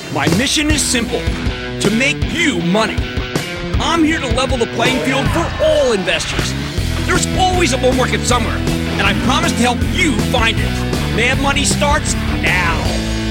My mission is simple, to make you money. I'm here to level the playing field for all investors. There's always a bull market somewhere, and I promise to help you find it. Mad Money starts now.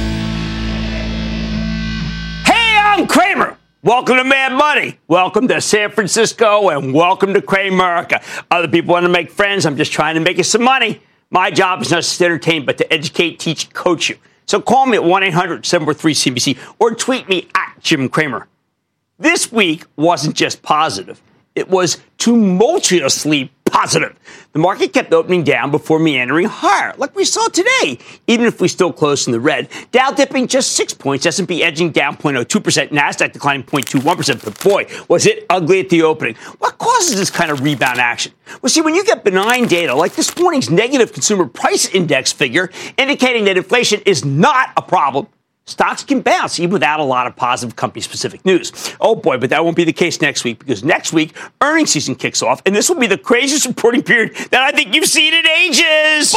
Hey, I'm Cramer. Welcome to Mad Money. Welcome to San Francisco, and welcome to Cramerica. Other people want to make friends. I'm just trying to make you some money. My job is not just to entertain, but to educate, teach, coach you. So call me at 1-800-743-CBC or tweet me at Jim Cramer. This week wasn't just positive. It was tumultuously positive. The market kept opening down before meandering higher, like we saw today, even if we still closed in the red. Dow dipping just 6 points, S&P edging down 0.02%, NASDAQ declining 0.21%, but boy, was it ugly at the opening. What causes this kind of rebound action? Well, see, when you get benign data, like this morning's negative consumer price index figure, indicating that inflation is not a problem, stocks can bounce even without a lot of positive company-specific news. Oh, boy, but that won't be the case next week, because next week, earnings season kicks off, and this will be the craziest reporting period that I think you've seen in ages.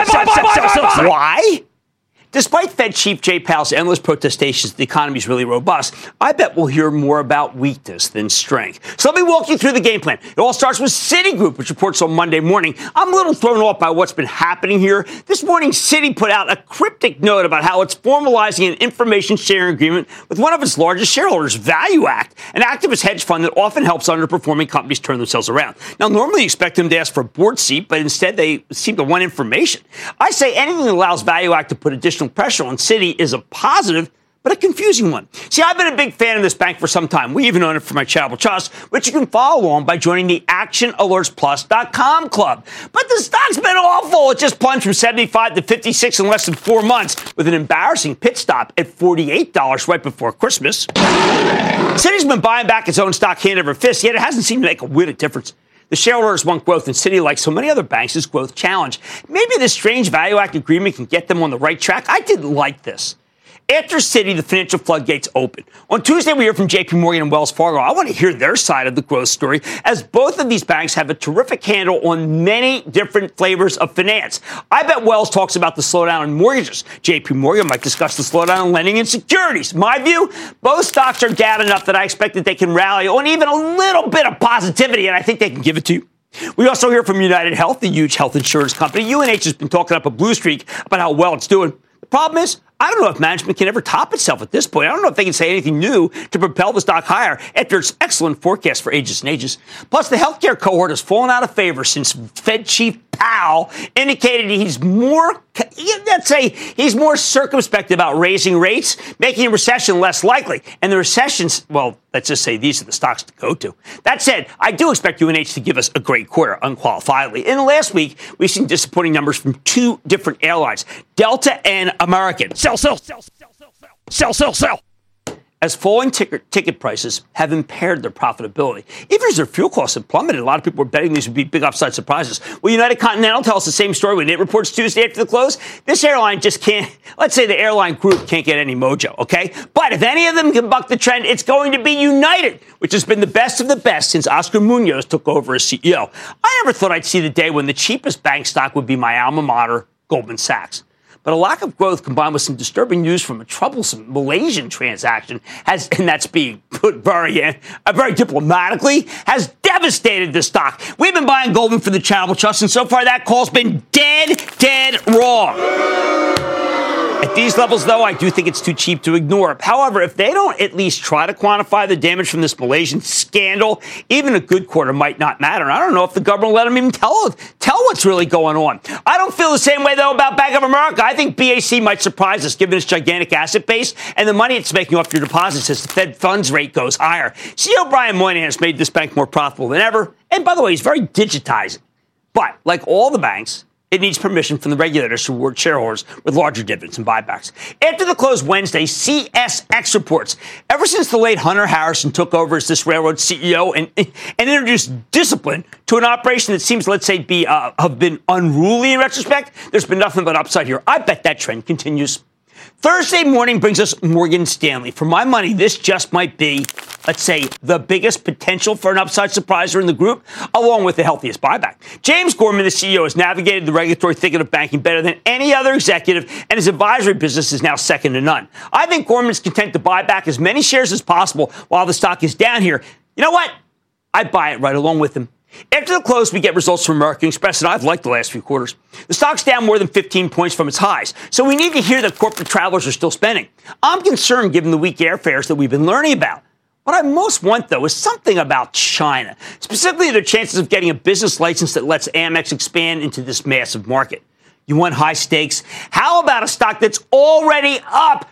Why? Despite Fed Chief Jay Powell's endless protestations that the economy is really robust, I bet we'll hear more about weakness than strength. So let me walk you through the game plan. It all starts with Citigroup, which reports on Monday morning. I'm a little thrown off by what's been happening here. This morning, Citi put out a cryptic note about how it's formalizing an information sharing agreement with one of its largest shareholders, ValueAct, an activist hedge fund that often helps underperforming companies turn themselves around. Now, normally you expect them to ask for a board seat, but instead they seem to want information. I say anything that allows ValueAct to put additional pressure on Citi is a positive, but a confusing one. See, I've been a big fan of this bank for some time. We even own it for my charitable trust, which you can follow along by joining the ActionAlertsPlus.com club. But the stock's been awful. It just plunged from 75 to 56 in less than 4 months, with an embarrassing pit stop at $48 right before Christmas. Citi's been buying back its own stock hand over fist, yet it hasn't seemed to make a whit of difference. The shareholders want growth, and Citi, like so many other banks, is growth challenged. Maybe this strange ValueAct agreement can get them on the right track. I didn't like this. After Citi, the financial floodgates open. On Tuesday, we hear from JP Morgan and Wells Fargo. I want to hear their side of the growth story, as both of these banks have a terrific handle on many different flavors of finance. I bet Wells talks about the slowdown in mortgages. JP Morgan might discuss the slowdown in lending and securities. My view, both stocks are down enough that I expect that they can rally on even a little bit of positivity, and I think they can give it to you. We also hear from United Health, the huge health insurance company. UNH has been talking up a blue streak about how well it's doing. The problem is, I don't know if management can ever top itself at this point. I don't know if they can say anything new to propel the stock higher after its excellent forecast for ages and ages. Plus, the healthcare cohort has fallen out of favor since Fed Chief Powell indicated he's more circumspect about raising rates, making a recession less likely. And the recessions, well, let's just say these are the stocks to go to. That said, I do expect UNH to give us a great quarter, unqualifiedly. In the last week, we've seen disappointing numbers from two different airlines, Delta and American. Sell. As falling ticket prices have impaired their profitability. Even as their fuel costs have plummeted, a lot of people were betting these would be big upside surprises. Well, United Continental tells us the same story when it reports Tuesday after the close. This airline just can't, let's say the airline group can't get any mojo, okay? But if any of them can buck the trend, it's going to be United, which has been the best of the best since Oscar Munoz took over as CEO. I never thought I'd see the day when the cheapest bank stock would be my alma mater, Goldman Sachs. But a lack of growth combined with some disturbing news from a troublesome Malaysian transaction and that's being put very diplomatically, has devastated the stock. We've been buying Goldman for the charitable trust, and so far that call's been dead wrong. At these levels, though, I do think it's too cheap to ignore. However, if they don't at least try to quantify the damage from this Malaysian scandal, even a good quarter might not matter. And I don't know if the government will let them even tell what's really going on. I don't feel the same way, though, about Bank of America. I think BAC might surprise us, given its gigantic asset base and the money it's making off your deposits as the Fed funds rate goes higher. CEO Brian Moynihan has made this bank more profitable than ever. And by the way, he's very digitizing. But like all the banks, it needs permission from the regulators to reward shareholders with larger dividends and buybacks. After the close Wednesday, CSX reports, ever since the late Hunter Harrison took over as this railroad CEO and introduced discipline to an operation that seems, let's say, have been unruly in retrospect, there's been nothing but upside here. I bet that trend continues. Thursday morning brings us Morgan Stanley. For my money, this just might be let's say, the biggest potential for an upside surpriser in the group, along with the healthiest buyback. James Gorman, the CEO, has navigated the regulatory thicket of banking better than any other executive, and his advisory business is now second to none. I think Gorman's content to buy back as many shares as possible while the stock is down here. You know what? I'd buy it right along with him. After the close, we get results from American Express, and I've liked the last few quarters. The stock's down more than 15 points from its highs, so we need to hear that corporate travelers are still spending. I'm concerned given the weak airfares that we've been learning about. What I most want, though, is something about China, specifically their chances of getting a business license that lets Amex expand into this massive market. You want high stakes? How about a stock that's already up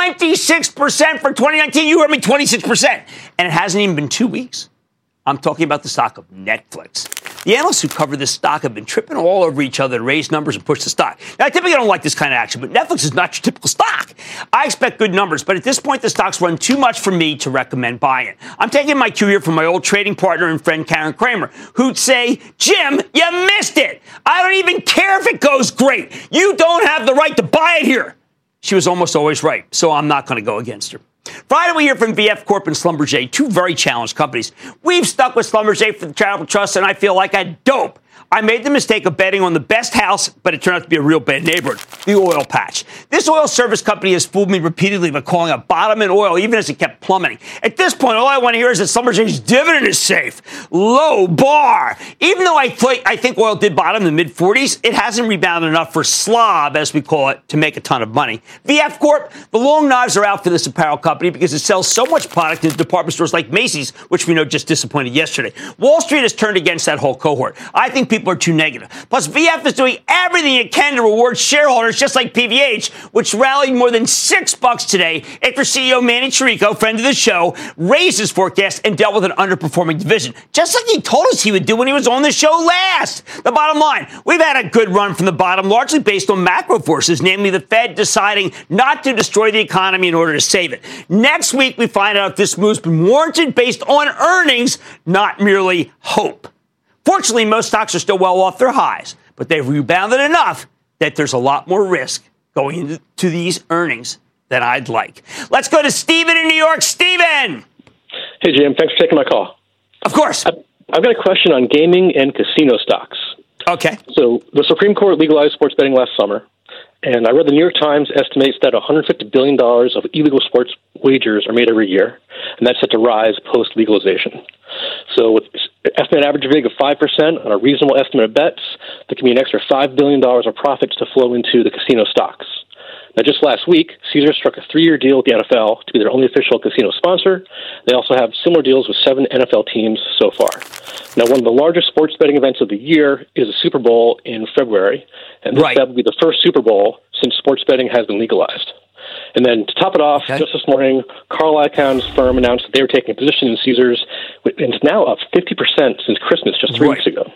26% for 2019? You heard me, 26%. And it hasn't even been 2 weeks. I'm talking about the stock of Netflix. The analysts who cover this stock have been tripping all over each other to raise numbers and push the stock. Now, I typically don't like this kind of action, but Netflix is not your typical stock. I expect good numbers, but at this point, the stock's run too much for me to recommend buying it. I'm taking my cue here from my old trading partner and friend Karen Kramer, who'd say, Jim, you missed it. I don't even care if it goes great. You don't have the right to buy it here. She was almost always right, so I'm not going to go against her. Friday, we hear from VF Corp and Schlumberger, two very challenged companies. We've stuck with Schlumberger for the Travel Trust, and I feel like a dope. I made the mistake of betting on the best house, but it turned out to be a real bad neighborhood, the oil patch. This oil service company has fooled me repeatedly by calling a bottom in oil, even as it kept plummeting. At this point, all I want to hear is that Schlumberger's dividend is safe. Low bar. Even though I think oil did bottom in the mid-40s, it hasn't rebounded enough for slob, as we call it, to make a ton of money. VF Corp, the long knives are out for this apparel company because it sells so much product into department stores like Macy's, which we know just disappointed yesterday. Wall Street has turned against that whole cohort. I think people are too negative. Plus, VF is doing everything it can to reward shareholders, just like PVH, which rallied more than $6 today after CEO Manny Chirico, friend of the show, raised his forecast and dealt with an underperforming division, just like he told us he would do when he was on the show last. The bottom line, we've had a good run from the bottom, largely based on macro forces, namely the Fed deciding not to destroy the economy in order to save it. Next week, we find out if this move's been warranted based on earnings, not merely hope. Fortunately, most stocks are still well off their highs, but they've rebounded enough that there's a lot more risk going into these earnings than I'd like. Let's go to Stephen in New York. Stephen! Hey, Jim. Thanks for taking my call. Of course. I've got a question on gaming and casino stocks. Okay. So the Supreme Court legalized sports betting last summer, and I read the New York Times estimates that $150 billion of illegal sports wagers are made every year, and that's set to rise post-legalization. So with estimated average VIG of 5% on a reasonable estimate of bets, there can be an extra $5 billion of profits to flow into the casino stocks. Now, just last week, Caesars struck a 3-year deal with the NFL to be their only official casino sponsor. They also have similar deals with 7 NFL teams so far. Now, one of the largest sports betting events of the year is the Super Bowl in February, and that will be the first Super Bowl since sports betting has been legalized. And then to top it off, just this morning, Carl Icahn's firm announced that they were taking a position in Caesars, and it's now up 50% since Christmas, just 3 weeks ago.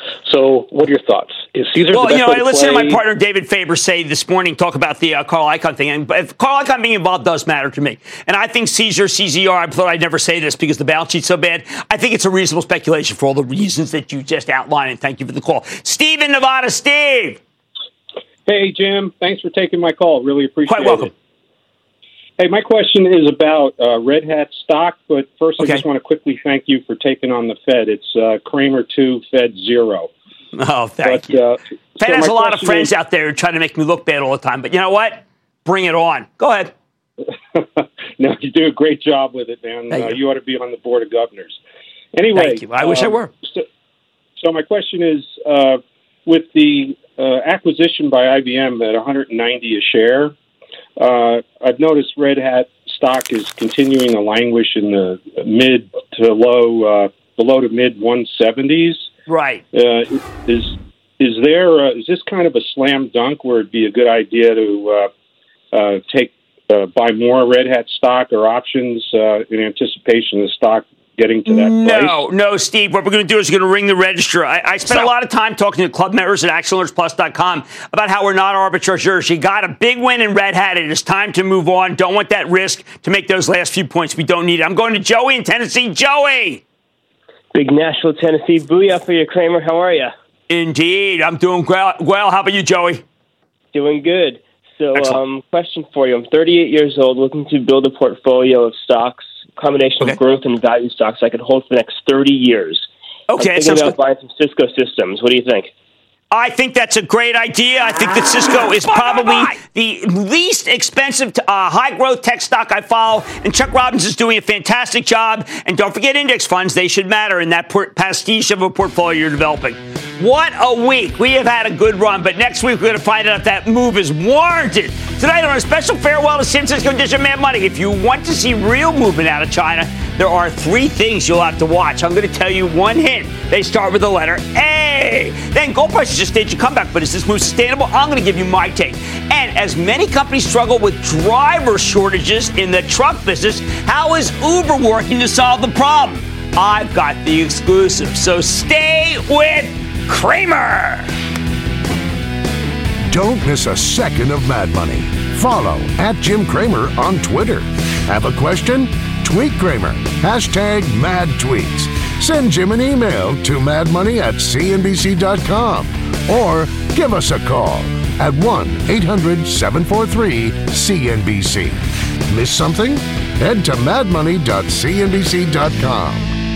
So what are your thoughts? Is Caesars the best way to play? I listened to my partner David Faber say this morning, talk about the Carl Icahn thing. And Carl Icahn being involved does matter to me. And I think Caesar, CZR, I thought I'd never say this because the balance sheet's so bad. I think it's a reasonable speculation for all the reasons that you just outlined. And thank you for the call. Steve in Nevada. Steve. Hey, Jim. Thanks for taking my call. Really appreciate it. Quite welcome. Hey, my question is about Red Hat stock, but first I just want to quickly thank you for taking on the Fed. It's Kramer 2, Fed 0. Oh, thank you. Fed has a lot of friends out there trying to make me look bad all the time, but you know what? Bring it on. Go ahead. No, you do a great job with it, man. You ought to be on the board of governors. Anyway. Thank you. I wish I were. So my question is, with the acquisition by IBM at $190 a share, I've noticed Red Hat stock is continuing to languish in the mid to low, the low to mid 170s. Right. Is this kind of a slam dunk where it'd be a good idea to buy more Red Hat stock or options in anticipation of the stock getting to that price? No, Steve. What we're going to do is we're going to ring the register. I spent a lot of time talking to club members at ActionAlertsPlus.com about how we're not arbitrageurs. You got a big win in Red Hat. It is time to move on. Don't want that risk to make those last few points. We don't need it. I'm going to Joey in Tennessee. Joey! Big Nashville, Tennessee. Booyah for you, Kramer. How are you? Indeed. I'm doing well. How about you, Joey? Doing good. So, question for you. I'm 38 years old, looking to build a portfolio of stocks combination of growth and value stocks I could hold for the next 30 years. Okay, I'm thinking about buying some Cisco Systems. What do you think? I think that's a great idea. I think that Cisco is probably the least expensive high-growth tech stock I follow, and Chuck Robbins is doing a fantastic job. And don't forget index funds. They should matter in that pastiche of a portfolio you're developing. What a week. We have had a good run, but next week we're going to find out if that move is warranted. Tonight on a special farewell to San Francisco edition of Mad Money, if you want to see real movement out of China, there are 3 things you'll have to watch. I'm going to tell you one hint. They start with the letter A. Then gold prices just staged a comeback, but is this move sustainable? I'm going to give you my take. And as many companies struggle with driver shortages in the truck business, how is Uber working to solve the problem? I've got the exclusive, so stay with Cramer. Don't miss a second of Mad Money. Follow @JimCramer on Twitter. Have a question? Tweet Cramer. #MadTweets. Send Jim an email to madmoney@cnbc.com or give us a call at 1-800-743-CNBC. Miss something? Head to madmoney.cnbc.com.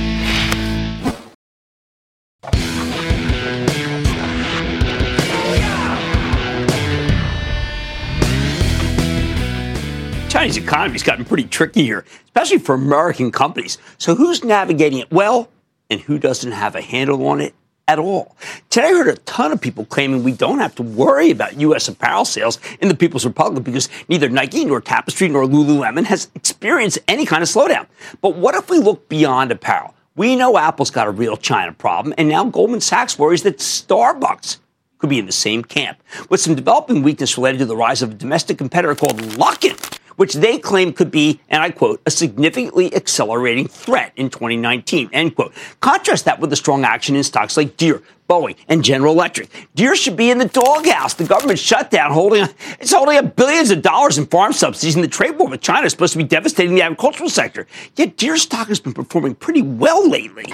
Chinese economy's gotten pretty tricky here, especially for American companies. So who's navigating it well and who doesn't have a handle on it at all? Today I heard a ton of people claiming we don't have to worry about U.S. apparel sales in the People's Republic because neither Nike nor Tapestry nor Lululemon has experienced any kind of slowdown. But what if we look beyond apparel? We know Apple's got a real China problem, and now Goldman Sachs worries that Starbucks could be in the same camp, with some developing weakness related to the rise of a domestic competitor called Luckin, which they claim could be, and I quote, a significantly accelerating threat in 2019, end quote. Contrast that with the strong action in stocks like Deere, Boeing, and General Electric. Deere should be in the doghouse. The government shutdown holding up billions of dollars in farm subsidies, and the trade war with China is supposed to be devastating the agricultural sector. Yet Deere stock has been performing pretty well lately.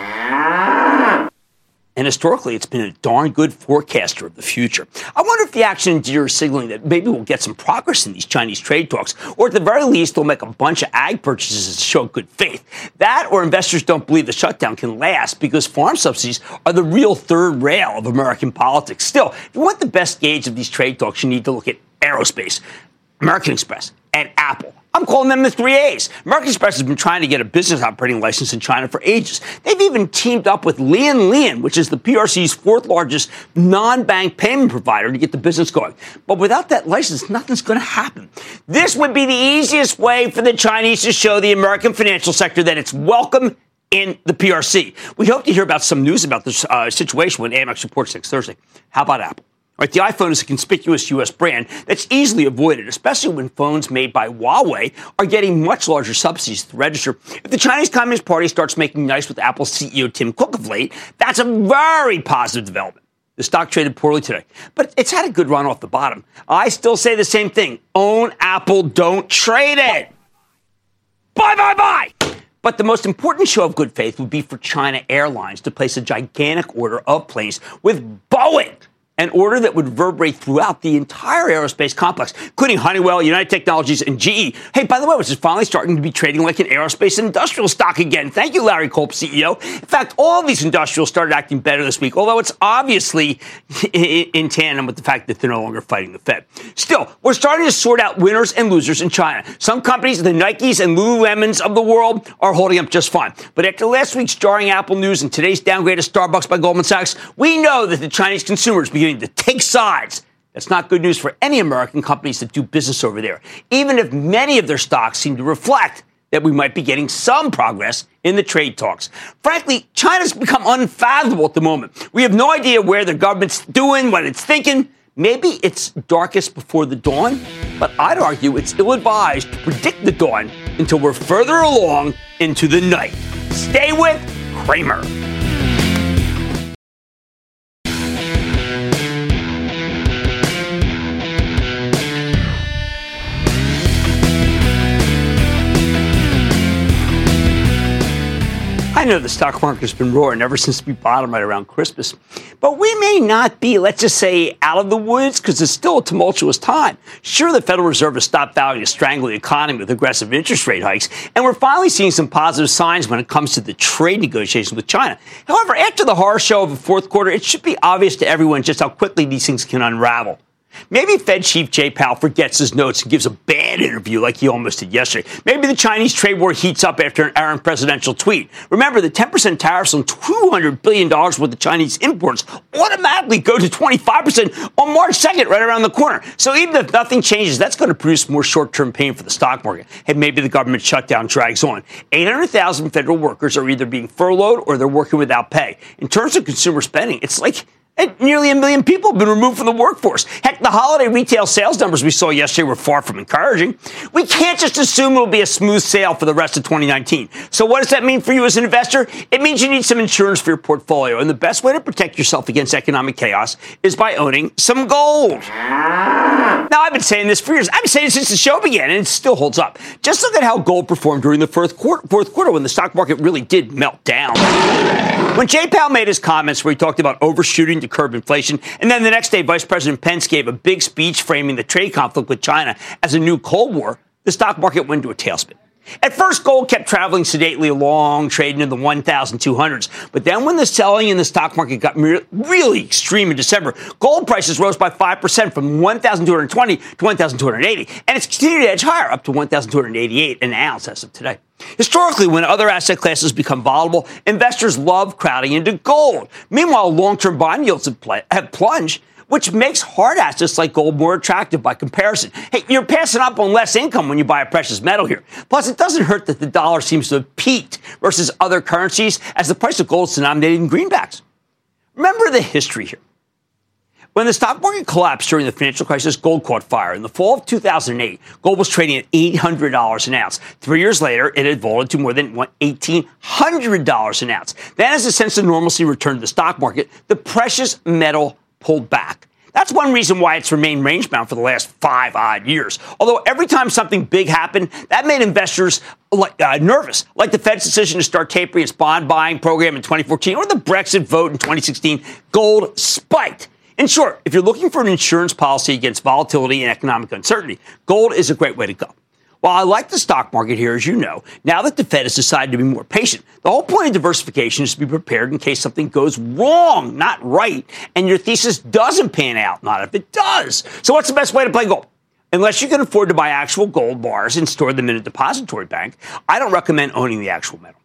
And historically, it's been a darn good forecaster of the future. I wonder if the action in Deere is signaling that maybe we'll get some progress in these Chinese trade talks, or at the very least, they'll make a bunch of ag purchases to show good faith. That, or investors don't believe the shutdown can last because farm subsidies are the real third rail of American politics. Still, if you want the best gauge of these trade talks, you need to look at aerospace, American Express, and Apple. I'm calling them the 3 A's. American Express has been trying to get a business operating license in China for ages. They've even teamed up with Lian, which is the PRC's 4th largest non-bank payment provider, to get the business going. But without that license, nothing's going to happen. This would be the easiest way for the Chinese to show the American financial sector that it's welcome in the PRC. We hope to hear about some news about this situation when AMX reports next Thursday. How about Apple? Right, the iPhone is a conspicuous U.S. brand that's easily avoided, especially when phones made by Huawei are getting much larger subsidies to register. If the Chinese Communist Party starts making nice with Apple CEO Tim Cook of late, that's a very positive development. The stock traded poorly today, but it's had a good run off the bottom. I still say the same thing. Own Apple, don't trade it. Bye. But the most important show of good faith would be for China Airlines to place a gigantic order of planes with Boeing, an order that would reverberate throughout the entire aerospace complex, including Honeywell, United Technologies, and GE. Hey, by the way, which is finally starting to be trading like an aerospace and industrial stock again. Thank you, Larry Culp, CEO. In fact, all these industrials started acting better this week, although it's obviously in tandem with the fact that they're no longer fighting the Fed. Still, we're starting to sort out winners and losers in China. Some companies, the Nikes and Lululemons of the world, are holding up just fine. But after last week's jarring Apple news and today's downgrade of Starbucks by Goldman Sachs, we know that the Chinese consumers beginning to take sides. That's not good news for any American companies that do business over there, even if many of their stocks seem to reflect that we might be getting some progress in the trade talks. Frankly, China's become unfathomable at the moment. We have no idea where the government's doing, what it's thinking. Maybe it's darkest before the dawn, but I'd argue it's ill-advised to predict the dawn until we're further along into the night. Stay with Cramer. know the stock market's been roaring ever since we bottomed right around Christmas. But we may not be, let's just say, out of the woods because it's still a tumultuous time. Sure, the Federal Reserve has stopped vowing to strangle the economy with aggressive interest rate hikes, and we're finally seeing some positive signs when it comes to the trade negotiations with China. However, after the horror show of the fourth quarter, it should be obvious to everyone just how quickly these things can unravel. Maybe Fed Chief Jay Powell forgets his notes and gives a bad interview like he almost did yesterday. Maybe the Chinese trade war heats up after an errant presidential tweet. Remember, the 10% tariffs on $200 billion worth of Chinese imports automatically go to 25% on March 2nd, right around the corner. So even if nothing changes, that's going to produce more short-term pain for the stock market. And maybe the government shutdown drags on. 800,000 federal workers are either being furloughed or they're working without pay. In terms of consumer spending, it's like nearly 1 million people have been removed from the workforce. Heck, the holiday retail sales numbers we saw yesterday were far from encouraging. We can't just assume it'll be a smooth sail for the rest of 2019. So what does that mean for you as an investor? It means you need some insurance for your portfolio. And the best way to protect yourself against economic chaos is by owning some gold. Now, I've been saying this for years. I've been saying it since the show began, and it still holds up. Just look at how gold performed during the fourth quarter when the stock market really did melt down. When Jay Powell made his comments where he talked about overshooting to curb inflation, and then the next day Vice President Pence gave a big speech framing the trade conflict with China as a new Cold War, the stock market went into a tailspin. At first, gold kept traveling sedately along, trading in the 1,200s. But then when the selling in the stock market got really extreme in December, gold prices rose by 5% from 1,220 to 1,280. And it's continued to edge higher, up to 1,288 an ounce as of today. Historically, when other asset classes become volatile, investors love crowding into gold. Meanwhile, long-term bond yields have plunged, which makes hard assets like gold more attractive by comparison. Hey, you're passing up on less income when you buy a precious metal here. Plus, it doesn't hurt that the dollar seems to have peaked versus other currencies as the price of gold is denominated in greenbacks. Remember the history here. When the stock market collapsed during the financial crisis, gold caught fire. In the fall of 2008, gold was trading at $800 an ounce. 3 years later, it had vaulted to more than $1,800 an ounce. Then, as a sense of normalcy returned to the stock market, the precious metal pulled back. That's one reason why it's remained range-bound for the last 5 odd years. Although every time something big happened, that made investors nervous, like the Fed's decision to start tapering its bond buying program in 2014 or the Brexit vote in 2016, gold spiked. In short, if you're looking for an insurance policy against volatility and economic uncertainty, gold is a great way to go. While I like the stock market here, as you know, now that the Fed has decided to be more patient, the whole point of diversification is to be prepared in case something goes wrong, not right, and your thesis doesn't pan out, not if it does. So what's the best way to play gold? Unless you can afford to buy actual gold bars and store them in a depository bank, I don't recommend owning the actual metal.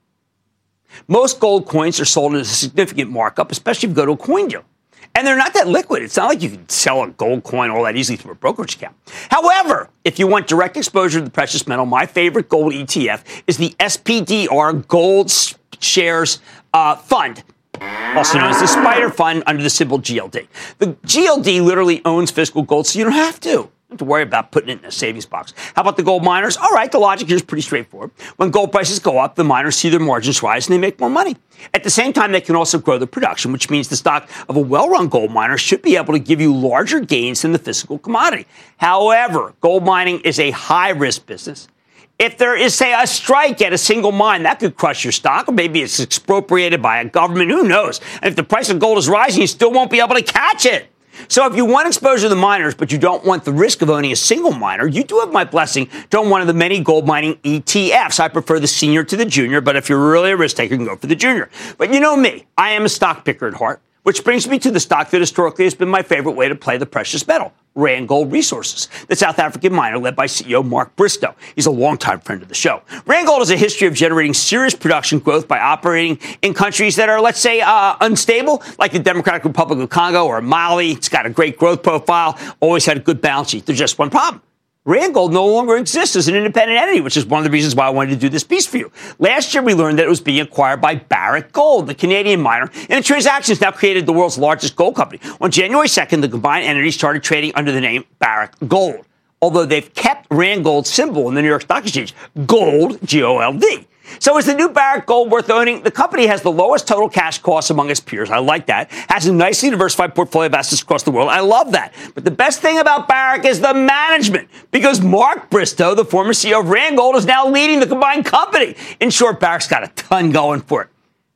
Most gold coins are sold at a significant markup, especially if you go to a coin dealer. And they're not that liquid. It's not like you can sell a gold coin all that easily through a brokerage account. However, if you want direct exposure to the precious metal, my favorite gold ETF is the SPDR Gold Shares Fund, also known as the Spider Fund under the symbol GLD. The GLD literally owns physical gold, so you don't have to worry about putting it in a savings box. How about the gold miners? All right, the logic here is pretty straightforward. When gold prices go up, the miners see their margins rise and they make more money. At the same time, they can also grow the production, which means the stock of a well-run gold miner should be able to give you larger gains than the physical commodity. However, gold mining is a high-risk business. If there is, say, a strike at a single mine, that could crush your stock, or maybe it's expropriated by a government. Who knows? And if the price of gold is rising, you still won't be able to catch it. So if you want exposure to the miners, but you don't want the risk of owning a single miner, you do have my blessing to own one of the many gold mining ETFs. I prefer the senior to the junior, but if you're really a risk taker, you can go for the junior. But you know me, I am a stock picker at heart, which brings me to the stock that historically has been my favorite way to play the precious metal, Randgold Resources, the South African miner led by CEO Mark Bristow. He's a longtime friend of the show. Randgold has a history of generating serious production growth by operating in countries that are, let's say, unstable, like the Democratic Republic of Congo or Mali. It's got a great growth profile, always had a good balance sheet. There's just one problem. Randgold no longer exists as an independent entity, which is one of the reasons why I wanted to do this piece for you. Last year, we learned that it was being acquired by Barrick Gold, the Canadian miner, and the transaction has now created the world's largest gold company. On January 2nd, the combined entity started trading under the name Barrick Gold, although they've kept Randgold's symbol in the New York Stock Exchange, Gold, G-O-L-D. So is the new Barrick Gold worth owning? The company has the lowest total cash costs among its peers. I like that. Has a nicely diversified portfolio of assets across the world. I love that. But the best thing about Barrick is the management, because Mark Bristow, the former CEO of Randgold, is now leading the combined company. In short, Barrick's got a ton going for it.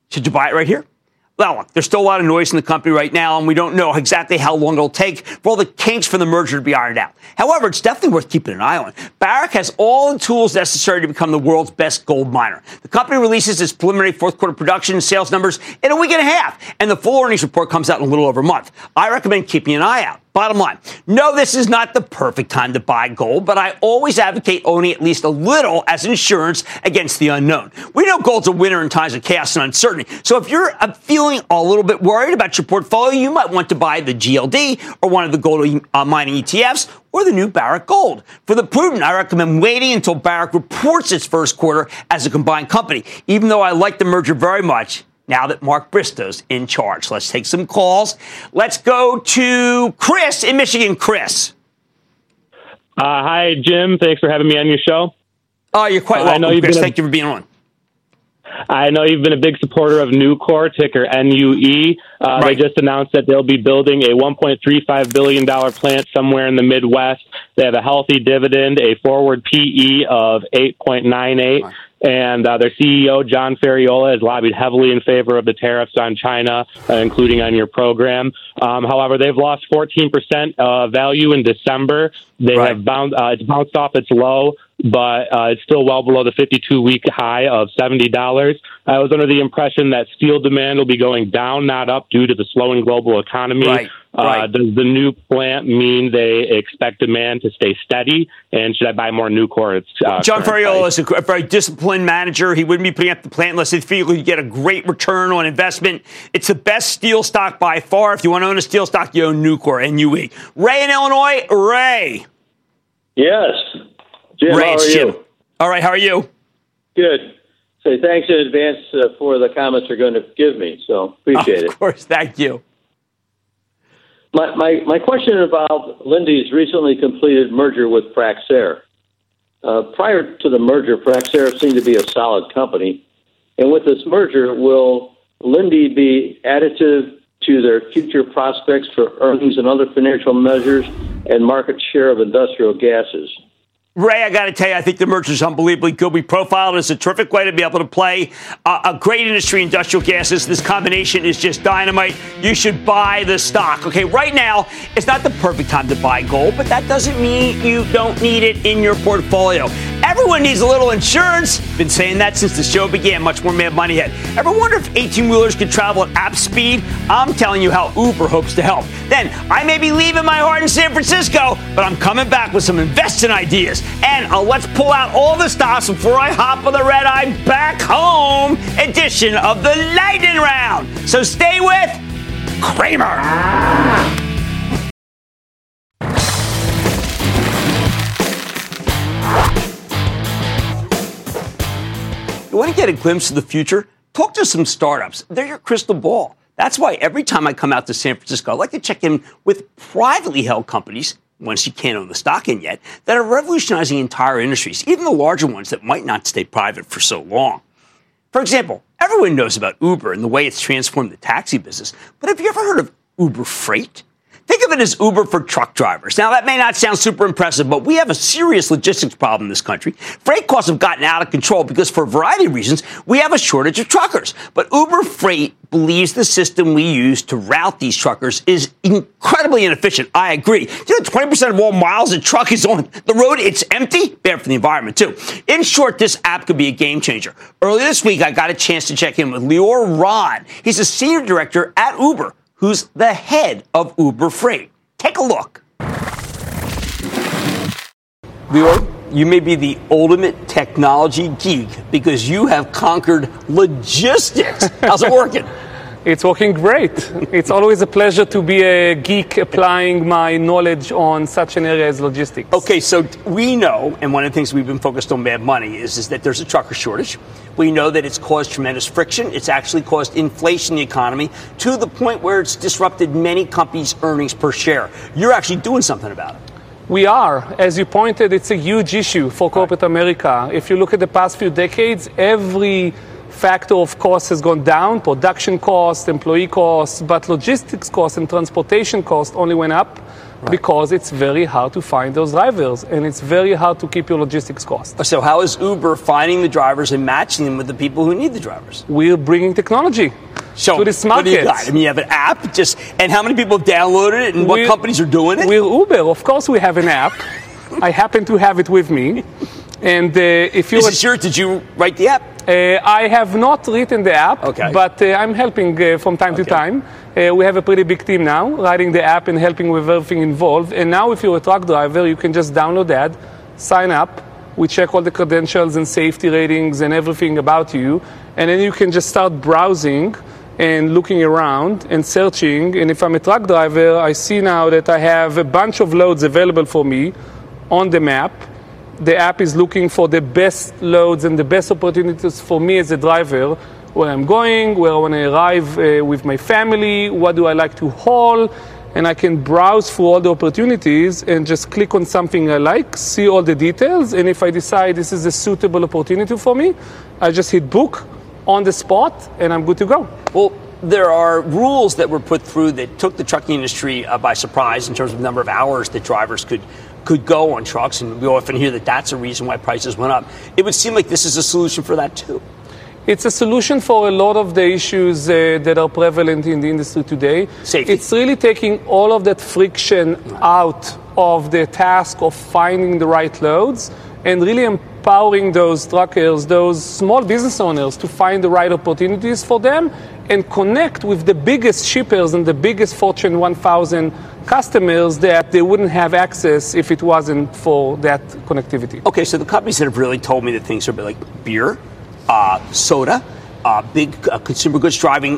Should you buy it right here? Well, look, there's still a lot of noise in the company right now, and we don't know exactly how long it'll take for all the kinks for the merger to be ironed out. However, it's definitely worth keeping an eye on. Barrick has all the tools necessary to become the world's best gold miner. The company releases its preliminary fourth quarter production and sales numbers in a week and a half, and the full earnings report comes out in a little over a month. I recommend keeping an eye out. Bottom line, no, this is not the perfect time to buy gold, but I always advocate owning at least a little as insurance against the unknown. We know gold's a winner in times of chaos and uncertainty. So if you're feeling a little bit worried about your portfolio, you might want to buy the GLD or one of the gold mining ETFs or the new Barrick Gold. For the prudent, I recommend waiting until Barrick reports its first quarter as a combined company, even though I like the merger very much. Now that Mark Bristow's in charge. Let's take some calls. Let's go to Chris in Michigan. Chris. Hi, Jim. Thanks for having me on your show. Oh, you're quite welcome, Chris. Thank you for being on. I know you've been a big supporter of Nucor, ticker NUE. Right. They just announced that they'll be building a $1.35 billion plant somewhere in the Midwest. They have a healthy dividend, a forward PE of 8.98. Right. And their CEO, John Ferriola, has lobbied heavily in favor of the tariffs on China, including on your program. However, they've lost 14% value in December. They have it's bounced off its low, but it's still well below the 52-week high of $70. I was under the impression that steel demand will be going down, not up, due to the slowing global economy. Right. Does the new plant mean they expect demand to stay steady? And should I buy more Nucor? John Ferriola is a very disciplined manager. He wouldn't be putting up the plant unless he feels you get a great return on investment. It's the best steel stock by far. If you want to own a steel stock, you own Nucor, NUE. Ray in Illinois. Ray. Yes. Jim, Ray, how are Jim. you? All right, how are you? Good. So thanks in advance for the comments you're going to give me. So appreciate it. Of course, thank you. My question about Linde's recently completed merger with Praxair. Prior to the merger, Praxair seemed to be a solid company. And with this merger, will Linde be additive to their future prospects for earnings and other financial measures and market share of industrial gases? Ray, I got to tell you, I think the merger is unbelievably good. We profiled it as a terrific way to be able to play a great industry, industrial gases. This combination is just dynamite. You should buy the stock. Okay, right now, it's not the perfect time to buy gold, but that doesn't mean you don't need it in your portfolio. Everyone needs a little insurance. Been saying that since the show began. Much more Mad Money Head. Ever wonder if 18-wheelers could travel at app speed? I'm telling you how Uber hopes to help. Then, I may be leaving my heart in San Francisco, but I'm coming back with some investing ideas. And let's pull out all the stops before I hop on the red eye back home edition of the Lightning Round. So stay with Cramer. You want to get a glimpse of the future? Talk to some startups. They're your crystal ball. That's why every time I come out to San Francisco, I like to check in with privately held companies, once you can't own the stock in yet, that are revolutionizing entire industries, even the larger ones that might not stay private for so long. For example, everyone knows about Uber and the way it's transformed the taxi business, but have you ever heard of Uber Freight? Think of it as Uber for truck drivers. Now, that may not sound super impressive, but we have a serious logistics problem in this country. Freight costs have gotten out of control because, for a variety of reasons, we have a shortage of truckers. But Uber Freight believes the system we use to route these truckers is incredibly inefficient. I agree. You know, 20% of all miles a truck is on the road, it's empty. Bad for the environment, too. In short, this app could be a game changer. Earlier this week, I got a chance to check in with Lior Ron. He's a senior director at Uber, who's the head of Uber Freight. Take a look. Lior, you may be the ultimate technology geek because you have conquered logistics. How's it working? It's working great. It's always a pleasure to be a geek applying my knowledge on such an area as logistics. Okay, so we know, and one of the things we've been focused on Mad Money is that there's a trucker shortage. We know that it's caused tremendous friction. It's actually caused inflation in the economy to the point where it's disrupted many companies' earnings per share. You're actually doing something about it. We are. As you pointed, it's a huge issue for corporate America. If you look at the past few decades, every factor of cost has gone down, production costs, employee costs, but logistics costs and transportation costs only went up. because it's very hard to find those drivers, and it's very hard to keep your logistics costs. So how is Uber finding the drivers and matching them with the people who need the drivers? We're bringing technology to this market. What do you got? I mean, you have an app, and how many people have downloaded it, and what companies are doing it? We're Uber. Of course we have an app. I happen to have it with me. And if you did you write the app? I have not written the app, but I'm helping from time to time. We have a pretty big team now, writing the app and helping with everything involved. And now if you're a truck driver, you can just download that, sign up. We check all the credentials and safety ratings and everything about you. And then you can just start browsing and looking around and searching. And if I'm a truck driver, I see now that I have a bunch of loads available for me on the map. The app is looking for the best loads and the best opportunities for me as a driver, where I'm going, where I want to arrive with my family, what do I like to haul, and I can browse through all the opportunities and just click on something I like, see all the details, and if I decide this is a suitable opportunity for me, I just hit book on the spot, and I'm good to go. Well, there are rules that were put through that took the trucking industry by surprise in terms of the number of hours that drivers could go on trucks, and we often hear that that's a reason why prices went up. It would seem like this is a solution for that too. It's a solution for a lot of the issues that are prevalent in the industry today. Safety. It's really taking all of that friction out of the task of finding the right loads and really empowering those truckers, those small business owners, to find the right opportunities for them and connect with the biggest shippers and the biggest Fortune 1000 customers that they wouldn't have access if it wasn't for that connectivity. Okay, so the companies that have really told me that things are like beer, soda, big consumer goods driving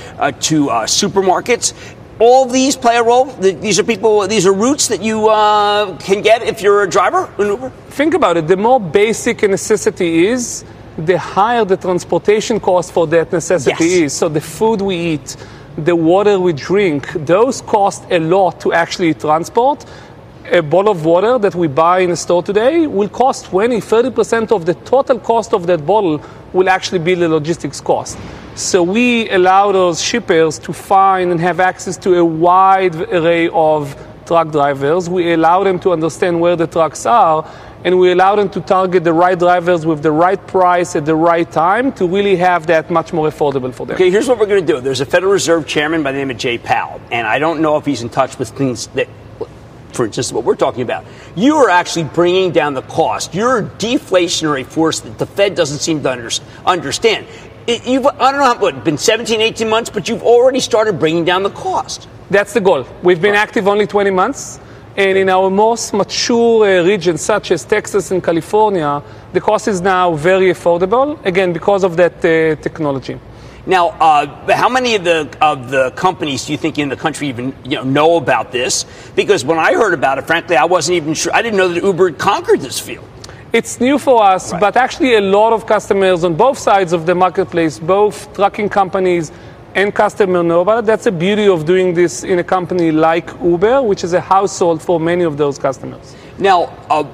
to supermarkets, all these play a role? These are routes that you can get if you're a driver in Uber? Think about it. The more basic a necessity is, the higher the transportation cost for that necessity is. So the food we eat, the water we drink, those cost a lot to actually transport. A bottle of water that we buy in a store today will cost 20-30% of the total cost of that bottle will actually be the logistics cost. So we allow those shippers to find and have access to a wide array of truck drivers. We allow them to understand where the trucks are, and we allow them to target the right drivers with the right price at the right time to really have that much more affordable for them. Okay, here's what we're going to do. There's a Federal Reserve chairman by the name of Jay Powell, and I don't know if he's in touch with things that, for instance, what we're talking about. You are actually bringing down the cost. You're a deflationary force that the Fed doesn't seem to understand. I don't know how, been 17, 18 months, but you've already started bringing down the cost. That's the goal. We've been active only 20 months. And in our most mature regions, such as Texas and California, the cost is now very affordable, again, because of that technology. Now, how many of the companies do you think in the country even know about this? Because when I heard about it, frankly, I wasn't even sure. I didn't know that Uber had conquered this field. It's new for us, but actually a lot of customers on both sides of the marketplace, both trucking companies and customers know about it. That's the beauty of doing this in a company like Uber, which is a household for many of those customers. Now,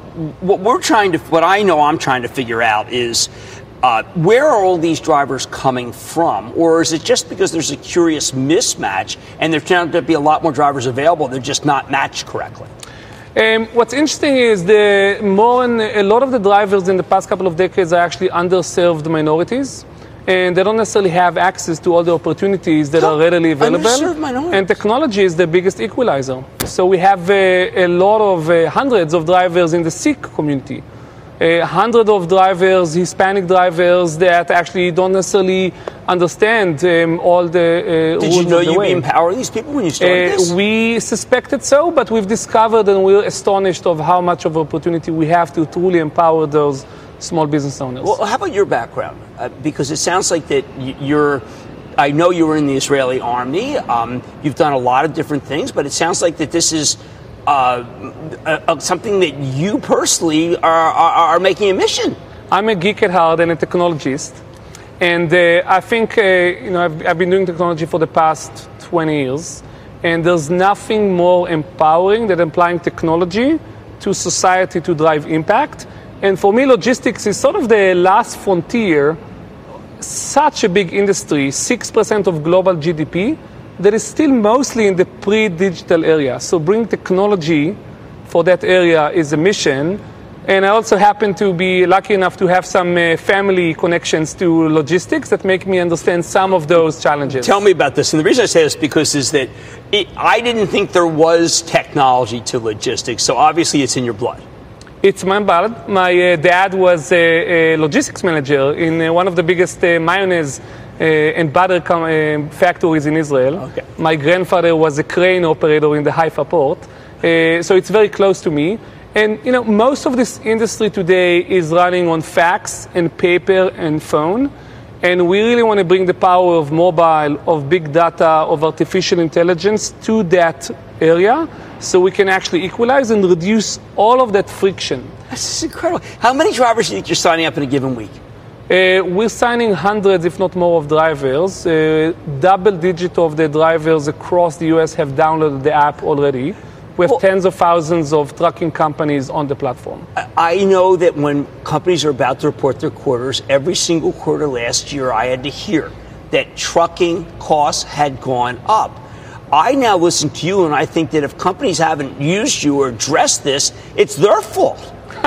what I know I'm trying to figure out is where are all these drivers coming from? Or is it just because there's a curious mismatch and there turned out to be a lot more drivers available, they're just not matched correctly? What's interesting is a lot of the drivers in the past couple of decades are actually underserved minorities. And they don't necessarily have access to all the opportunities that are readily available. And technology is the biggest equalizer. So we have a lot of hundreds of drivers in the Sikh community. Hundreds of drivers, Hispanic drivers, that actually don't necessarily understand all the rules of the way. Did you know you'd empower these people when you started this? We suspected so, but we've discovered and we're astonished of how much of opportunity we have to truly empower those small business owners. Well, how about your background? Because it sounds like that I know you were in the Israeli army. You've done a lot of different things, but it sounds like that this is something that you personally are making a mission. I'm a geek at heart and a technologist. And I think, I've been doing technology for the past 20 years. And there's nothing more empowering than applying technology to society to drive impact. And for me, logistics is sort of the last frontier. Such a big industry, 6% of global GDP, that is still mostly in the pre-digital area. So bring technology for that area is a mission. And I also happen to be lucky enough to have some family connections to logistics that make me understand some of those challenges. Tell me about this. And the reason I say this because is that I didn't think there was technology to logistics. So obviously it's in your blood. It's my blood. My dad was a logistics manager in one of the biggest mayonnaise and butter factories in Israel. Okay. My grandfather was a crane operator in the Haifa port. So it's very close to me. And, you know, most of this industry today is running on fax and paper and phone. And we really want to bring the power of mobile, of big data, of artificial intelligence to that area so we can actually equalize and reduce all of that friction. This is incredible. How many drivers do you think you're signing up in a given week? We're signing hundreds, if not more, of drivers. Double digit of the drivers across the U.S. have downloaded the app already. We have tens of thousands of trucking companies on the platform. I know that when companies are about to report their quarters, every single quarter last year I had to hear that trucking costs had gone up. I now listen to you and I think that if companies haven't used you or addressed this, it's their fault.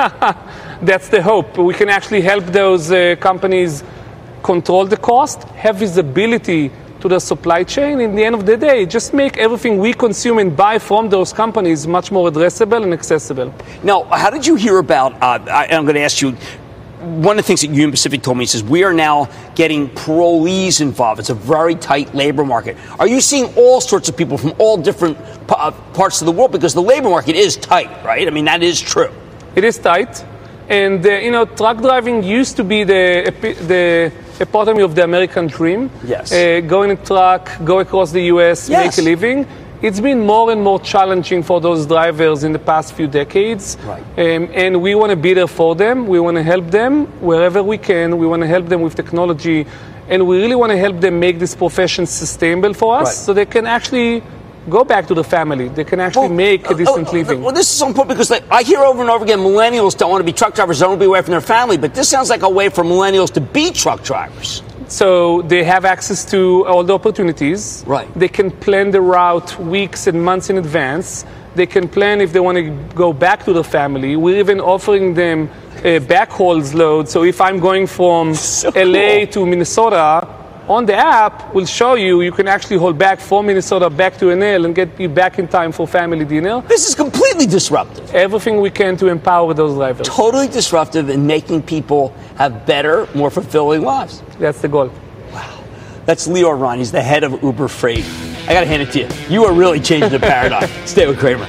That's the hope. We can actually help those companies control the cost, have visibility to the supply chain. In the end of the day, just make everything we consume and buy from those companies much more addressable and accessible. Now, how did you hear about, I'm going to ask you, one of the things that Union Pacific told me is we are now getting parolees involved. It's a very tight labor market. Are you seeing all sorts of people from all different parts of the world? Because the labor market is tight, right? I mean, that is true. It is tight. And, truck driving used to be the epitome of the American dream. Yes. Go in a truck, go across the U.S., yes. Make a living. It's been more and more challenging for those drivers in the past few decades. Right. And we want to be there for them. We want to help them wherever we can. We want to help them with technology. And we really want to help them make this profession sustainable for us so they can actually go back to the family. They can actually make a decent living. Well, this is so important because I hear over and over again millennials don't want to be truck drivers, don't want to be away from their family, but this sounds like a way for millennials to be truck drivers. So they have access to all the opportunities. Right. They can plan the route weeks and months in advance. They can plan if they want to go back to the family. We're even offering them backhauls load. So if I'm going from LA to Minnesota, on the app, will show you can actually hold back from Minnesota back to NL and get you back in time for family dinner. This is completely disruptive. Everything we can to empower those drivers. Totally disruptive and making people have better, more fulfilling lives. That's the goal. Wow. That's Lior Ron. He's the head of Uber Freight. I got to hand it to you. You are really changing the paradigm. Stay with Kramer.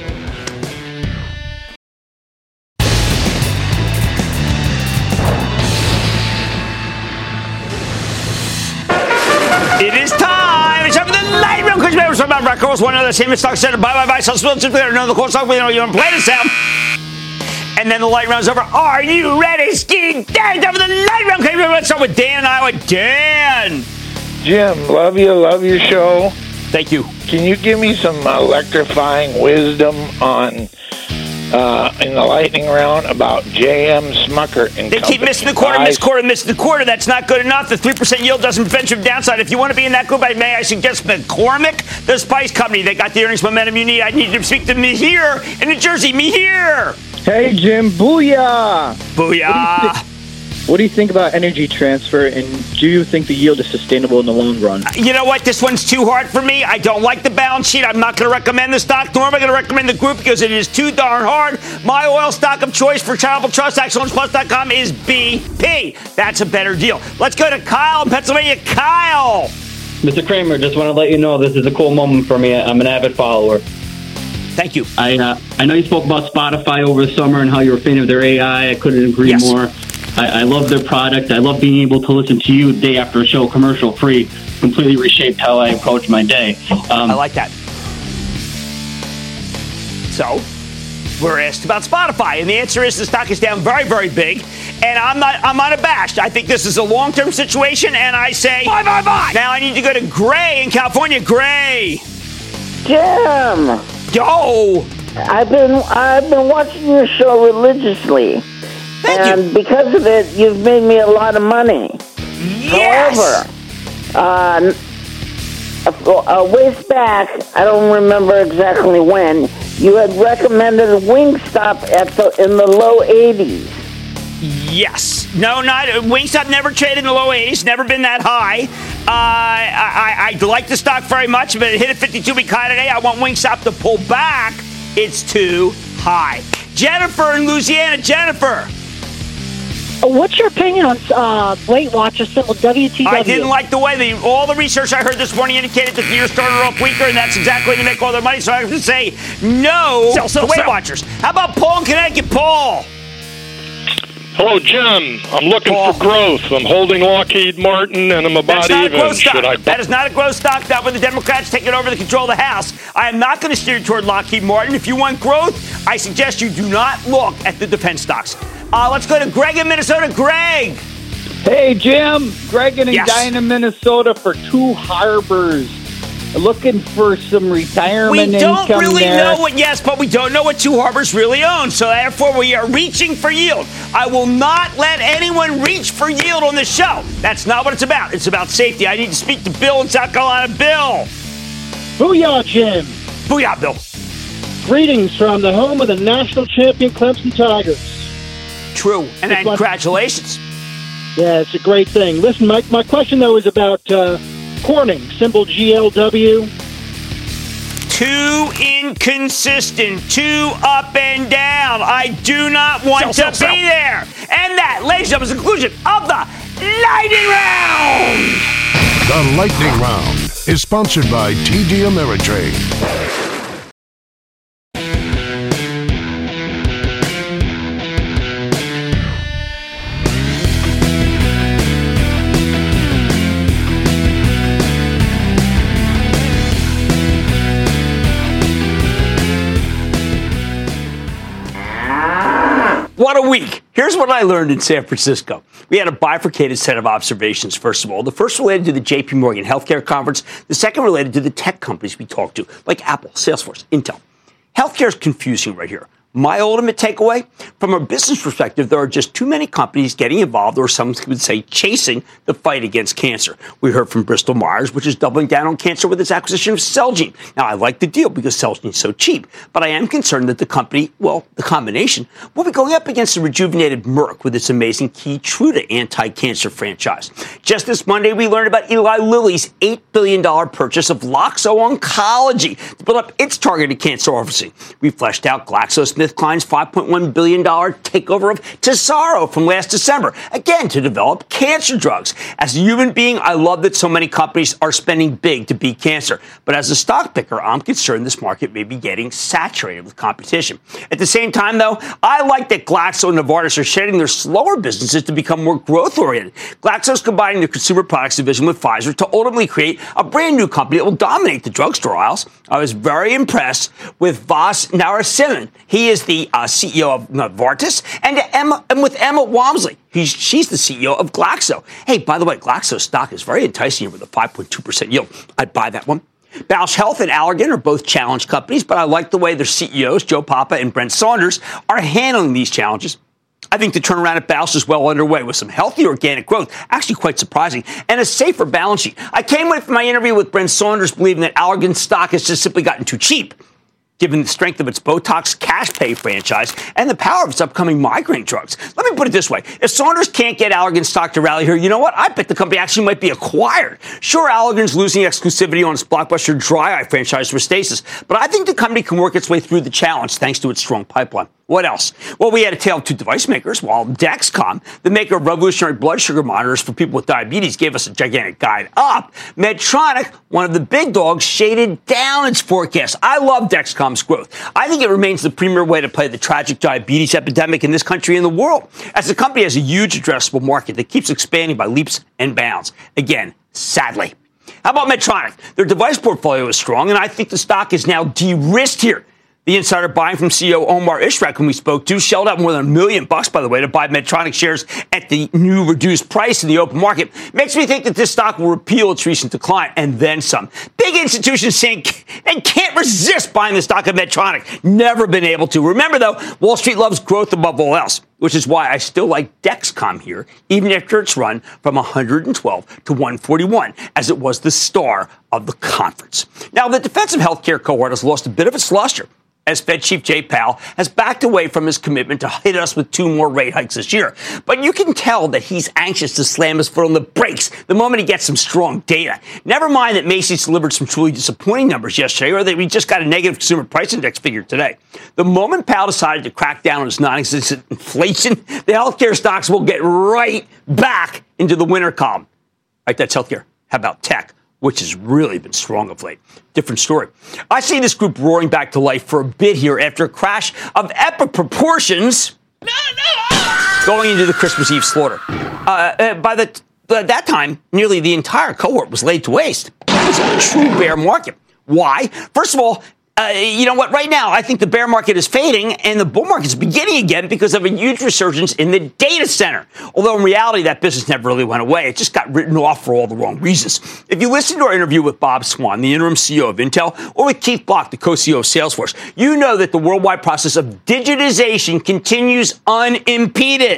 It is time. It's time for the light round. Chris We're talking about records. One other same stock center. Buy. Sell, split, another core stock. You don't play this out. And then the light round's over. Are you ready? Ski Dan. Time for the light round. Okay, let's start with Dan in Iowa. Dan. Jim, love your show. Thank you. Can you give me some electrifying wisdom on in the lightning round about J.M. Smucker and They keep missing the quarter, missing the quarter. That's not good enough. The 3% yield doesn't prevent you from downside. If you want to be in that group, may I suggest McCormick, the spice company. They got the earnings momentum you need. I need you to speak to me here in New Jersey. Me here. Hey, Jim. Booyah. Booyah. What do you think about Energy Transfer, and do you think the yield is sustainable in the long run? You know what? This one's too hard for me. I don't like the balance sheet. I'm not going to recommend the stock, nor am I going to recommend the group because it is too darn hard. My oil stock of choice for charitable trust, ExcellencePlus.com, is BP. That's a better deal. Let's go to Kyle in Pennsylvania. Kyle. Mr. Kramer, just want to let you know this is a cool moment for me. I'm an avid follower. Thank you. I know you spoke about Spotify over the summer and how you were a fan of their AI. I couldn't agree more. I love their product. I love being able to listen to you day after a show, commercial free. Completely reshaped how I approach my day. I like that. So, we're asked about Spotify, and the answer is the stock is down very, very big. And I'm unabashed. I think this is a long-term situation, and I say buy. Now I need to go to Gray in California. Gray. Jim. Yo. I've been watching your show religiously. And because of it, you've made me a lot of money. Yes! However, a ways back, I don't remember exactly when, you had recommended Wingstop in the low 80s. Yes. No, not Wingstop never traded in the low 80s, never been that high. I like the stock very much, but it hit a 52-week high today. I want Wingstop to pull back. It's too high. Jennifer in Louisiana. Jennifer. What's your opinion on Weight Watchers symbol WTW? I didn't like the way all the research I heard this morning indicated that the year started off weaker, and that's exactly when they make all their money. So I have to say no to Weight Watchers. How about Paul in Connecticut? Paul. Hello, Jim. I'm looking for growth. I'm holding Lockheed Martin, and I'm about even. Should I? That is not a growth stock. Not when the Democrats taking over the control of the House. I am not going to steer toward Lockheed Martin. If you want growth, I suggest you do not look at the defense stocks. Let's go to Greg in Minnesota. Greg. Hey, Jim. Greg in Edina, Minnesota for Two Harbors. Looking for some retirement income. We don't really there. know but we don't know what Two Harbors really own. So therefore, we are reaching for yield. I will not let anyone reach for yield on the show. That's not what it's about. It's about safety. I need to speak to Bill in South Carolina. Bill. Booyah, Jim. Booyah, Bill. Greetings from the home of the national champion Clemson Tigers. True. And congratulations. Yeah, it's a great thing. Listen, my question, though, is about Corning, symbol GLW. Too inconsistent, too up and down. I do not want to be there. And that, ladies and gentlemen, is the conclusion of the Lightning Round. The Lightning Round is sponsored by TD Ameritrade. What a week. Here's what I learned in San Francisco. We had a bifurcated set of observations, first of all. The first related to the J.P. Morgan Healthcare Conference. The second related to the tech companies we talked to, like Apple, Salesforce, Intel. Healthcare is confusing right here. My ultimate takeaway, from a business perspective, there are just too many companies getting involved, or some would say chasing, the fight against cancer. We heard from Bristol Myers, which is doubling down on cancer with its acquisition of Celgene. Now, I like the deal because Celgene is so cheap, but I am concerned that the company, the combination, will be going up against the rejuvenated Merck with its amazing Keytruda anti-cancer franchise. Just this Monday, we learned about Eli Lilly's $8 billion purchase of Loxo Oncology to build up its targeted cancer offering. We fleshed out GlaxoSmithKline's $5.1 billion takeover of Tesaro from last December, again, to develop cancer drugs. As a human being, I love that so many companies are spending big to beat cancer. But as a stock picker, I'm concerned this market may be getting saturated with competition. At the same time, though, I like that Glaxo and Novartis are shedding their slower businesses to become more growth-oriented. Glaxo's combining their consumer products division with Pfizer to ultimately create a brand new company that will dominate the drugstore aisles. I was very impressed with Vas Narasimhan. He is the CEO of Novartis, and with Emma Walmsley. She's the CEO of Glaxo. Hey, by the way, Glaxo stock is very enticing here with a 5.2% yield. I'd buy that one. Bausch Health and Allergan are both challenge companies, but I like the way their CEOs, Joe Papa and Brent Saunders, are handling these challenges. I think the turnaround at Bausch is well underway with some healthy organic growth, actually quite surprising, and a safer balance sheet. I came away from my interview with Brent Saunders believing that Allergan stock has just simply gotten too cheap, given the strength of its Botox cash pay franchise and the power of its upcoming migraine drugs. Let me put it this way. If Saunders can't get Allergan stock to rally here, you know what? I bet the company actually might be acquired. Sure, Allergan's losing exclusivity on its blockbuster dry eye franchise for Restasis, but I think the company can work its way through the challenge thanks to its strong pipeline. What else? Well, we had a tale of two device makers, while Dexcom, the maker of revolutionary blood sugar monitors for people with diabetes, gave us a gigantic guide up. Medtronic, one of the big dogs, shaded down its forecast. I love Dexcom's growth. I think it remains the premier way to play the tragic diabetes epidemic in this country and the world, as the company has a huge addressable market that keeps expanding by leaps and bounds. Again, sadly. How about Medtronic? Their device portfolio is strong, and I think the stock is now de-risked here. The insider buying from CEO Omar Ishrak, whom we spoke to, shelled out more than $1 million, by the way, to buy Medtronic shares at the new reduced price in the open market. Makes me think that this stock will repeal its recent decline and then some. Big institutions saying they can't resist buying the stock of Medtronic. Never been able to. Remember, though, Wall Street loves growth above all else. which is why I still like Dexcom here, even after its run from 112 to 141, as it was the star of the conference. Now, the defensive healthcare cohort has lost a bit of its luster, as Fed Chief Jay Powell has backed away from his commitment to hit us with 2 more rate hikes this year. But you can tell that he's anxious to slam his foot on the brakes the moment he gets some strong data. Never mind that Macy's delivered some truly disappointing numbers yesterday, or that we just got a negative consumer price index figure today. The moment Powell decided to crack down on his non-existent inflation, the healthcare stocks will get right back into the winner column. Right, that's healthcare. How about tech, which has really been strong of late? Different story. I see this group roaring back to life for a bit here after a crash of epic proportions going into the Christmas Eve slaughter. By that time, nearly the entire cohort was laid to waste. It was a true bear market. Why? First of all, you know what? Right now, I think the bear market is fading and the bull market is beginning again because of a huge resurgence in the data center. Although in reality, that business never really went away. It just got written off for all the wrong reasons. If you listen to our interview with Bob Swan, the interim CEO of Intel, or with Keith Block, the co-CEO of Salesforce, you know that the worldwide process of digitization continues unimpeded.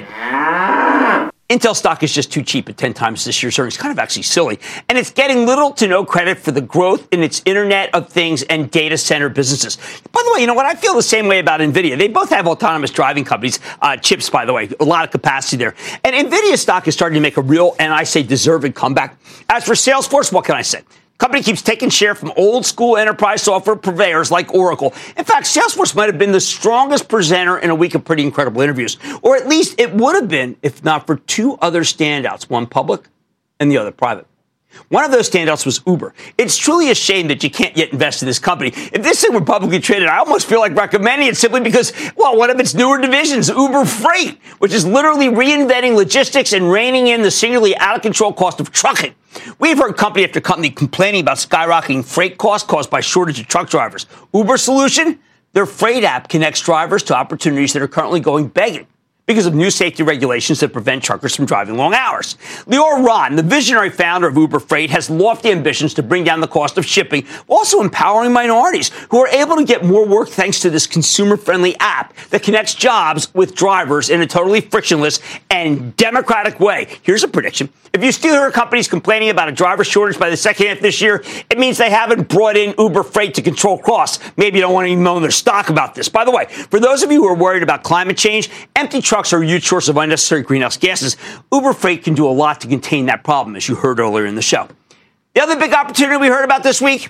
Intel stock is just too cheap at 10 times this year's earnings. Kind of actually silly. And it's getting little to no credit for the growth in its Internet of Things and data center businesses. By the way, you know what? I feel the same way about NVIDIA. They both have autonomous driving companies, chips, by the way, a lot of capacity there. And NVIDIA stock is starting to make a real, and I say deserving, comeback. As for Salesforce, what can I say? Company keeps taking share from old school enterprise software purveyors like Oracle. In fact, Salesforce might have been the strongest presenter in a week of pretty incredible interviews. Or at least it would have been if not for 2 other standouts, one public and the other private. One of those standouts was Uber. It's truly a shame that you can't yet invest in this company. If this thing were publicly traded, I almost feel like recommending it simply because, well, one of its newer divisions, Uber Freight, which is literally reinventing logistics and reining in the singularly out-of-control cost of trucking. We've heard company after company complaining about skyrocketing freight costs caused by shortage of truck drivers. Uber's solution? Their freight app connects drivers to opportunities that are currently going begging because of new safety regulations that prevent truckers from driving long hours. Lior Ron, the visionary founder of Uber Freight, has lofty ambitions to bring down the cost of shipping, while also empowering minorities who are able to get more work thanks to this consumer-friendly app that connects jobs with drivers in a totally frictionless and democratic way. Here's a prediction. If you still hear companies complaining about a driver shortage by the second half of this year, it means they haven't brought in Uber Freight to control costs. Maybe you don't want to even own their stock about this. By the way, for those of you who are worried about climate change, empty trucks are a huge source of unnecessary greenhouse gases. Uber Freight can do a lot to contain that problem, as you heard earlier in the show. The other big opportunity we heard about this week,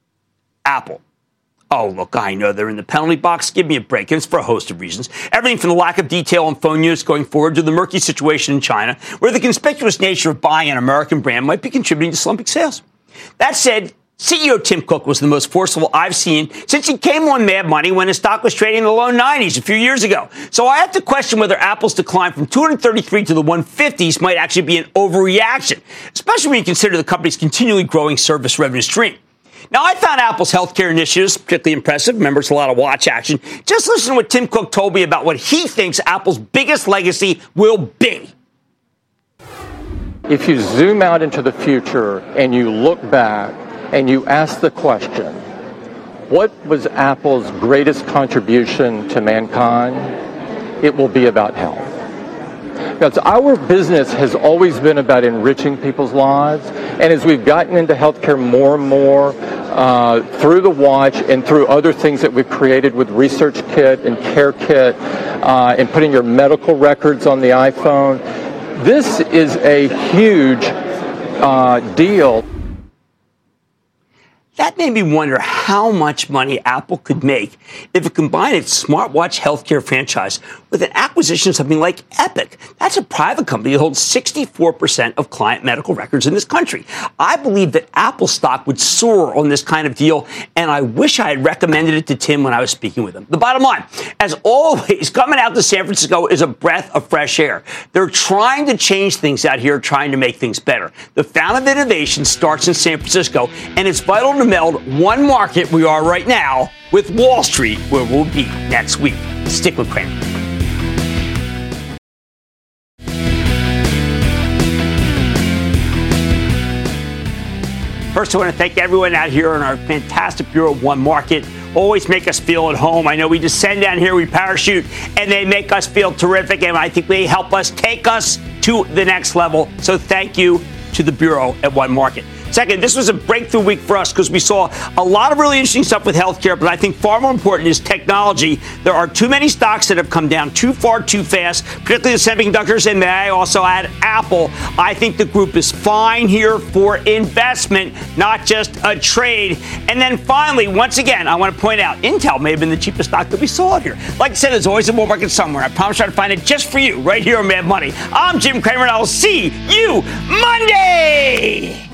Apple. Oh, look, I know they're in the penalty box. Give me a break. And it's for a host of reasons. Everything from the lack of detail on phone units going forward to the murky situation in China, where the conspicuous nature of buying an American brand might be contributing to slumping sales. That said, CEO Tim Cook was the most forceful I've seen since he came on Mad Money when his stock was trading in the low 90s a few years ago. So I have to question whether Apple's decline from 233 to the 150s might actually be an overreaction, especially when you consider the company's continually growing service revenue stream. Now, I found Apple's healthcare initiatives particularly impressive. Remember, it's a lot of watch action. Just listen to what Tim Cook told me about what he thinks Apple's biggest legacy will be. If you zoom out into the future and you look back and you ask the question, what was Apple's greatest contribution to mankind? It will be about health. Because our business has always been about enriching people's lives, and as we've gotten into healthcare more and more through the watch and through other things that we've created with Research Kit and Care Kit and putting your medical records on the iPhone, this is a huge deal. That made me wonder how much money Apple could make if it combined its smartwatch healthcare franchise with an acquisition of something like Epic. That's a private company that holds 64% of client medical records in this country. I believe that Apple stock would soar on this kind of deal, and I wish I had recommended it to Tim when I was speaking with him. The bottom line, as always, coming out to San Francisco is a breath of fresh air. They're trying to change things out here, trying to make things better. The fountain of innovation starts in San Francisco, and it's vital to meld one market we are right now with Wall Street, where we'll be next week. Stick with Cramer. First, I want to thank everyone out here in our fantastic Bureau of One Market. always make us feel at home. I know we just send down here, we parachute, and they make us feel terrific, and I think they help us take us to the next level. So thank you to the Bureau at One Market. Second, this was a breakthrough week for us because we saw a lot of really interesting stuff with healthcare, but I think far more important is technology. There are too many stocks that have come down too far, too fast, particularly the semiconductors, and may I also add Apple. I think the group is fine here for investment, not just a trade. And then finally, once again, I want to point out, Intel may have been the cheapest stock that we saw here. Like I said, there's always a bull market somewhere. I promise I'll find it just for you right here on Mad Money. I'm Jim Cramer, and I'll see you Monday.